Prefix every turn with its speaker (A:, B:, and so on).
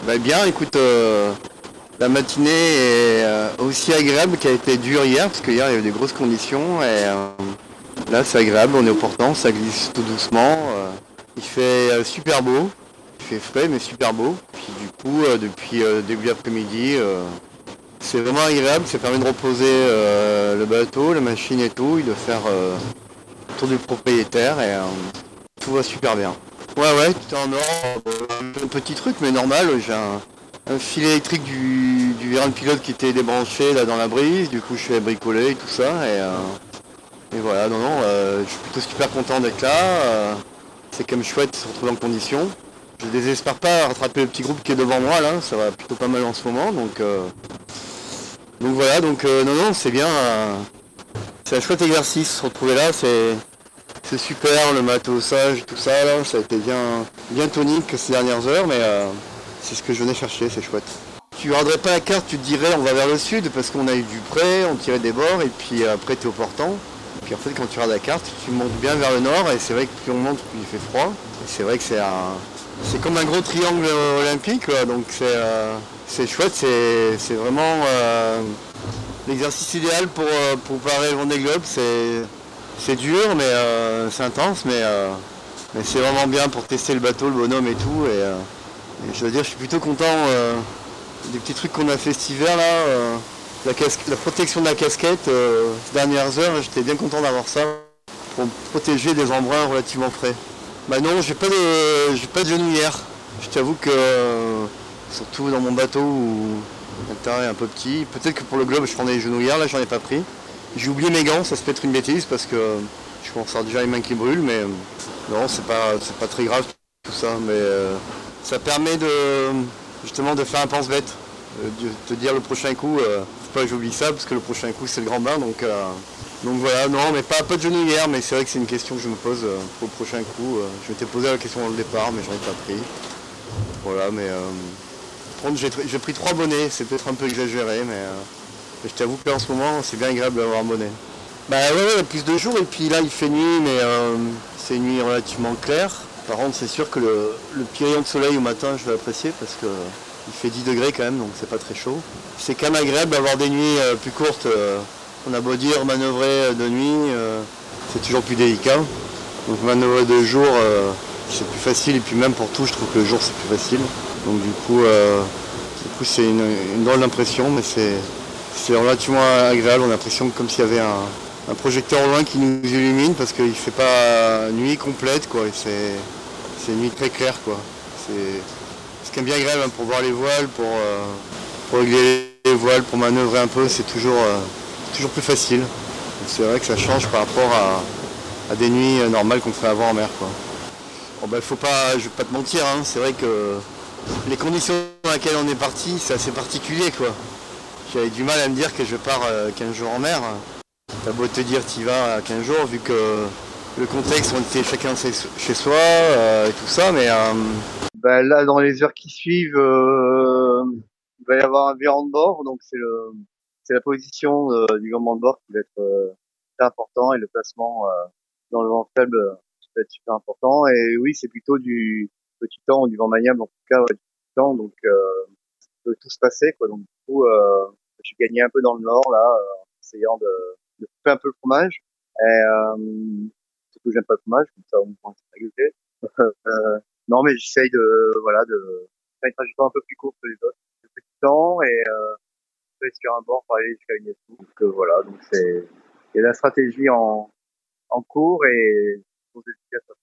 A: Bah bien, écoute, la matinée est aussi agréable qu'elle a été dure hier, parce que hier il y a eu des grosses conditions, et là c'est agréable, on est au portant, ça glisse tout doucement, il fait super beau, il fait frais mais super beau, puis du coup depuis début après-midi, c'est vraiment agréable, ça permet de reposer le bateau, la machine et tout, il doit faire le tour du propriétaire, et tout va super bien. Ouais, ouais, tout est en ordre. Un petit truc, mais normal. J'ai un fil électrique du vérin de pilote qui était débranché là dans la brise. Du coup, je suis allé bricoler et tout ça. Et voilà, non, non, je suis plutôt super content d'être là. C'est quand même chouette de se retrouver en condition. Je désespère pas à rattraper le petit groupe qui est devant moi là. Ça va plutôt pas mal en ce moment. Donc voilà, non, non, c'est bien. C'est un chouette exercice. Se retrouver là, c'est super, le matos,sage, tout ça, là, ça a été bien tonique ces dernières heures, mais c'est ce que je venais chercher, c'est chouette. Tu regarderais pas la carte, tu te dirais on va vers le sud parce qu'on a eu du près, on tirait des bords et puis après tu es au portant. Et puis en fait quand tu regardes la carte, tu montes bien vers le nord et c'est vrai que plus on monte, plus il fait froid. Et c'est vrai que c'est comme un gros triangle olympique, quoi. Donc c'est chouette, c'est vraiment l'exercice idéal pour préparer le Vendée Globe. C'est dur, mais c'est intense, mais c'est vraiment bien pour tester le bateau, le bonhomme et tout. Et je dois dire, je suis plutôt content des petits trucs qu'on a fait cet hiver là. La protection de la casquette, ces dernières heures, j'étais bien content d'avoir ça pour me protéger des embruns relativement frais. Bah non, j'ai pas de genouillère. Je t'avoue que surtout dans mon bateau où l'intérieur est un peu petit, peut-être que pour le globe je prendrais des genouillères, là j'en ai pas pris. J'ai oublié mes gants, ça se peut être une bêtise parce que je commence à avoir déjà les mains qui brûlent, mais non, c'est pas très grave tout ça, mais ça permet justement de faire un pense-bête, de te dire le prochain coup, faut pas que j'oublie ça parce que le prochain coup c'est le grand bain, donc voilà, non, mais pas de genouillère, mais c'est vrai que c'est une question que je me pose pour le prochain coup. Je m'étais posé la question au départ, mais j'en ai pas pris. Voilà, mais par contre j'ai pris 3 bonnets, c'est peut-être un peu exagéré, mais je t'avoue que là en ce moment c'est bien agréable d'avoir un bonnet. Bah ouais, ouais, plus de jours et puis là il fait nuit, mais c'est une nuit relativement claire. Par contre c'est sûr que le petit rayon de soleil au matin je vais apprécier parce que il fait 10 degrés quand même, donc c'est pas très chaud. C'est quand même agréable d'avoir des nuits plus courtes. On a beau dire manœuvrer de nuit, c'est toujours plus délicat. Donc manœuvrer de jour, c'est plus facile et puis même pour tout je trouve que le jour c'est plus facile. Donc du coup c'est une drôle d'impression, mais c'est relativement agréable. On a l'impression comme s'il y avait un projecteur au loin qui nous illumine parce qu'il fait pas nuit complète quoi. Et c'est une nuit très claire quoi. C'est quand même bien agréable hein, pour voir les voiles, pour régler les voiles, pour manœuvrer un peu, c'est toujours plus facile. Donc c'est vrai que ça change par rapport à des nuits normales qu'on ferait avant en mer quoi. Bon bah faut pas, je vais pas te mentir, hein, c'est vrai que les conditions dans lesquelles on est parti, c'est assez particulier quoi. J'avais du mal à me dire que je pars 15 jours en mer. T'as beau te dire t'y vas à 15 jours vu que le contexte, on était chacun chez soi et tout ça, mais bah, là dans les heures qui suivent, il va y avoir un virement de bord, donc c'est la position du virement de bord qui va être très important et le placement dans le vent faible qui va être super important. Et oui, c'est plutôt du petit temps ou du vent maniable en tout cas, ouais, du petit temps, donc peut tout se passer quoi. Donc du coup, j'ai gagné un peu dans le nord là, en essayant de couper un peu le fromage. Et surtout j'aime pas le fromage, comme ça on prend c'est régulier. Non mais j'essaye de faire une trajectoire un peu plus courte que les autres, de petit temps et sur un bord pour aller jusqu'à une étoile. Donc voilà, donc il y a la stratégie en cours et